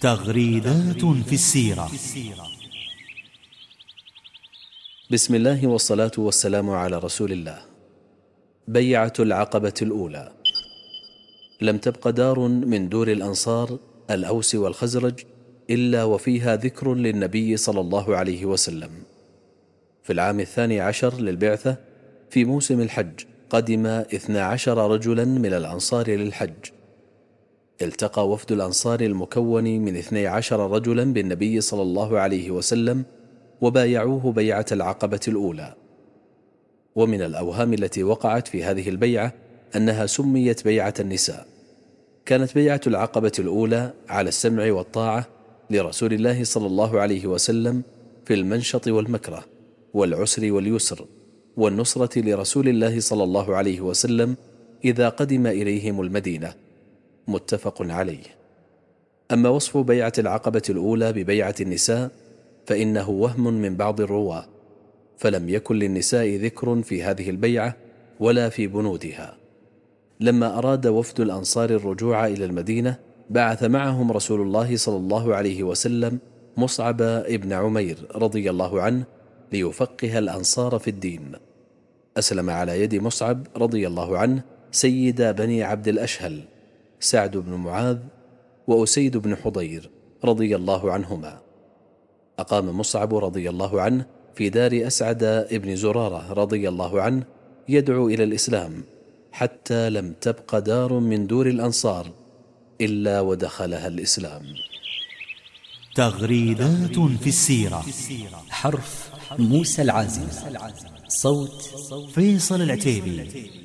تغريدات في السيرة. بسم الله والصلاة والسلام على رسول الله. بيعة العقبة الأولى. لم تبق دار من دور الأنصار الأوس والخزرج إلا وفيها ذكر للنبي صلى الله عليه وسلم. في العام 12 للبعثة في موسم الحج قدم 12 رجلا من الأنصار للحج. التقى وفد الأنصار المكون من 12 رجلا بالنبي صلى الله عليه وسلم وبايعوه بيعة العقبة الأولى. ومن الأوهام التي وقعت في هذه البيعة أنها سميت بيعة النساء. كانت بيعة العقبة الأولى على السمع والطاعة لرسول الله صلى الله عليه وسلم في المنشط والمكره والعسر واليسر، والنصرة لرسول الله صلى الله عليه وسلم إذا قدم إليهم المدينة، متفق عليه. أما وصف بيعة العقبة الأولى ببيعة النساء فإنه وهم من بعض الرواة، فلم يكن للنساء ذكر في هذه البيعة ولا في بنودها. لما أراد وفد الأنصار الرجوع إلى المدينة بعث معهم رسول الله صلى الله عليه وسلم مصعب ابن عمير رضي الله عنه ليفقه الأنصار في الدين. أسلم على يد مصعب رضي الله عنه سيد بني عبد الأشهل سعد بن معاذ وأسيد بن حضير رضي الله عنهما. أقام مصعب رضي الله عنه في دار أسعد ابن زرارة رضي الله عنه يدعو إلى الإسلام حتى لم تبق دار من دور الأنصار إلا ودخلها الإسلام. تغريدات في السيرة. حرف موسى العازم، صوت فيصل العتيبي.